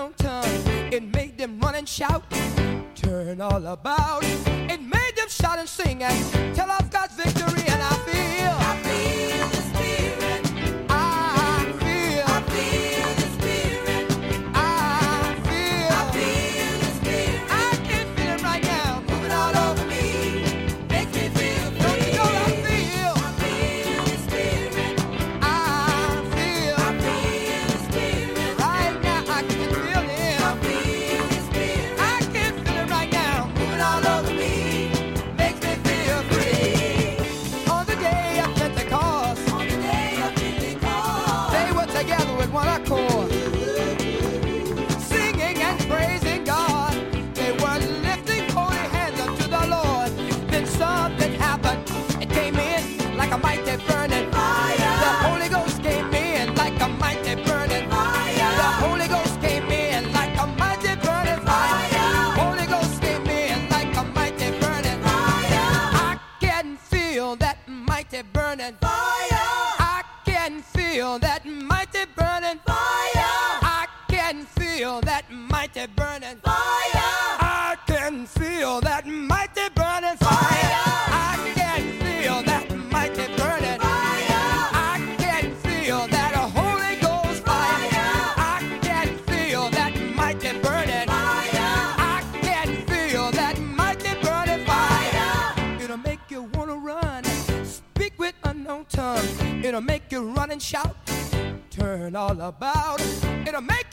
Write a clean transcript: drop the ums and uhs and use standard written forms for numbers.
unknown tongue. It made them run and shout, turn all about. It made them shout and sing and tell of God's victory. And I feel the Spirit. I feel the Spirit. I feel the Spirit. I can feel it right now, moving all over me. Makes me feel free. Don't you know I feel the Spirit. I feel the Spirit. Right now I can feel it. I feel the Spirit. I can feel it right now, moving all over me. Makes me feel free. On the day of Pentecost, they were together with one accord, singing and praising God. They were lifting holy hands unto the Lord. Then something happened. It came in like a mighty burning fire. The Holy Ghost came in like a mighty burning fire. The Holy Ghost came in like a mighty burning fire. Holy Ghost came in like a mighty burning fire. I can feel that mighty burning fire. I can feel that mighty burning fire. I can feel that mighty burning fire. I can feel that mighty burning fire. I can feel that mighty burning fire. I can feel that Holy Ghost fire. I can feel that mighty burning fire. I can feel that mighty burning fire. It'll make you wanna run, speak with unknown tongue. It'll make you run and shout, turn all about. It'll make